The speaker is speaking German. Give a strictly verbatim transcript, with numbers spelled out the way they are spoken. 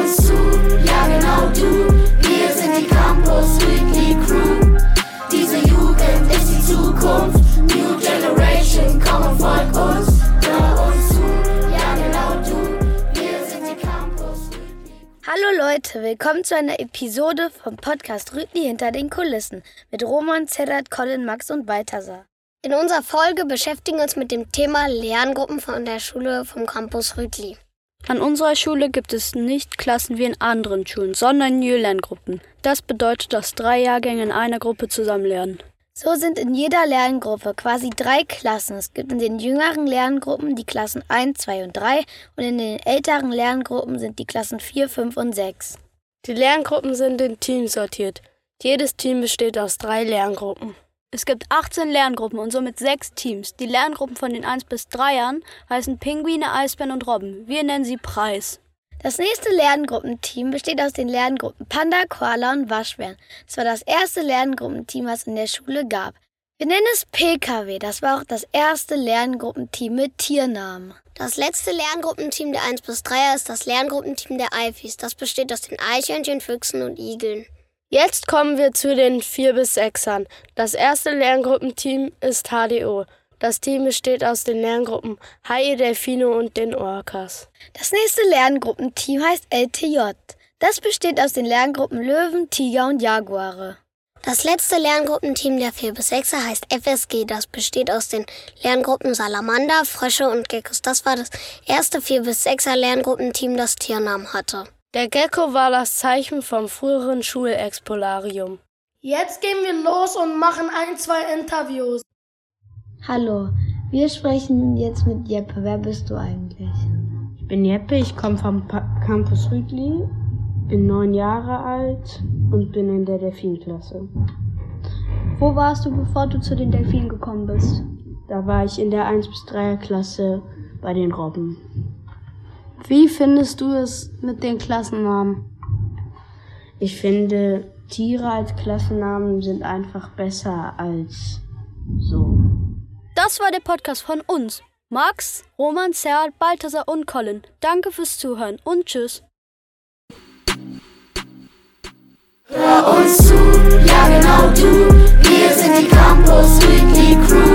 uns zu, ja genau du. Wir sind die Campus Weekly Crew. Diese Jugend ist die Zukunft. New Generation, komm und folg uns. Hör uns zu, ja genau du. Wir sind die Campus Weekly. Hallo Leute, willkommen zu einer Episode vom Podcast Rütli hinter den Kulissen mit Roman, Zerrat, Colin, Max und Balthasar. In unserer Folge beschäftigen wir uns mit dem Thema Lerngruppen von der Schule vom Campus Rütli. An unserer Schule gibt es nicht Klassen wie in anderen Schulen, sondern New-Lerngruppen. Das bedeutet, dass drei Jahrgänge in einer Gruppe zusammen lernen. So sind in jeder Lerngruppe quasi drei Klassen. Es gibt in den jüngeren Lerngruppen die Klassen eins, zwei und drei und in den älteren Lerngruppen sind die Klassen vier, fünf und sechs. Die Lerngruppen sind in Teams sortiert. Jedes Team besteht aus drei Lerngruppen. Es gibt achtzehn Lerngruppen und somit sechs Teams. Die Lerngruppen von den eins bis dreiern heißen Pinguine, Eisbären und Robben. Wir nennen sie Preis. Das nächste Lerngruppenteam besteht aus den Lerngruppen Panda, Koala und Waschbären. Das war das erste Lerngruppenteam, was es in der Schule gab. Wir nennen es P K W. Das war auch das erste Lerngruppenteam mit Tiernamen. Das letzte Lerngruppenteam der eins bis dreier ist das Lerngruppenteam der Eifis. Das besteht aus den Eichhörnchen, Füchsen und Igeln. Jetzt kommen wir zu den vier bis sechsern. Das erste Lerngruppenteam ist H D O. Das Team besteht aus den Lerngruppen Haie, Delfine und den Orcas. Das nächste Lerngruppenteam heißt L T J. Das besteht aus den Lerngruppen Löwen, Tiger und Jaguare. Das letzte Lerngruppenteam der vier bis sechser heißt F S G. Das besteht aus den Lerngruppen Salamander, Frösche und Geckos. Das war das erste vier bis sechser Lerngruppen-Team, das Tiernamen hatte. Der Gecko war das Zeichen vom früheren Schulexplorarium. Jetzt gehen wir los und machen ein, zwei Interviews. Hallo, wir sprechen jetzt mit Jeppe. Wer bist du eigentlich? Ich bin Jeppe, ich komme vom pa- Campus Rütli, bin neun Jahre alt und bin in der Delfinklasse. Wo warst du, bevor du zu den Delfinen gekommen bist? Da war ich in der eins bis dreier Klasse bei den Robben. Wie findest du es mit den Klassennamen? Ich finde, Tiere als Klassennamen sind einfach besser als so. Das war der Podcast von uns. Max, Roman, Zerrat, Balthasar und Colin. Danke fürs Zuhören und tschüss. Hör uns zu, ja genau du. Wir sind die Campus Weekly Crew.